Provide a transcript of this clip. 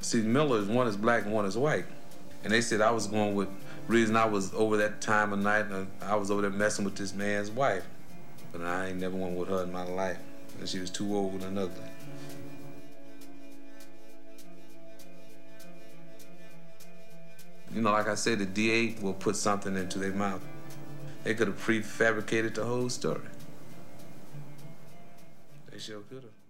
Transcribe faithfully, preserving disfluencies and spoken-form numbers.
See, Miller is one is black and one is white. And they said I was going with, reason I was over that time of night, and I was over there messing with this man's wife. But I ain't never went with her in my life. And she was too old and ugly. You know, like I said, the D A will put something into their mouth. They could have prefabricated the whole story. They sure could have.